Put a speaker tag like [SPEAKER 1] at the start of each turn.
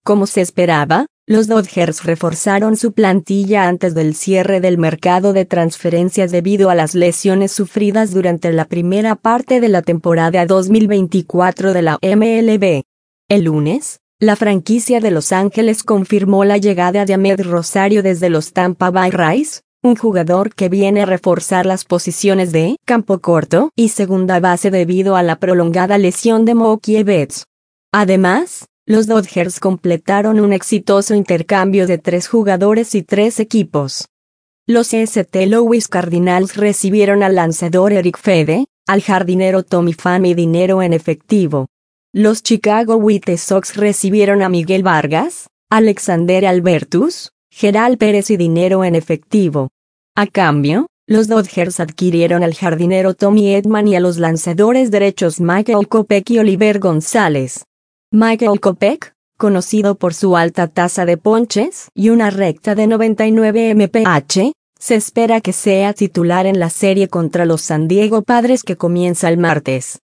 [SPEAKER 1] Como se esperaba, los Dodgers reforzaron su plantilla antes del cierre del mercado de transferencias debido a las lesiones sufridas durante la primera parte de la temporada 2024 de la MLB. El lunes, la franquicia de Los Ángeles confirmó la llegada de Amed Rosario desde los Tampa Bay Rays, un jugador que viene a reforzar las posiciones de campo corto y segunda base debido a la prolongada lesión de Mookie Betts. Además, los Dodgers completaron un exitoso intercambio de 3 jugadores y 3 equipos. Los St. Louis Cardinals recibieron al lanzador Eric Fede, al jardinero Tommy Pham y dinero en efectivo. Los Chicago White Sox recibieron a Miguel Vargas, Alexander Albertus, Gerald Pérez y dinero en efectivo. A cambio, los Dodgers adquirieron al jardinero Tommy Edman y a los lanzadores derechos Michael Kopech y Oliver González. Michael Kopech, conocido por su alta tasa de ponches y una recta de 99 mph, se espera que sea titular en la serie contra los San Diego Padres que comienza el martes.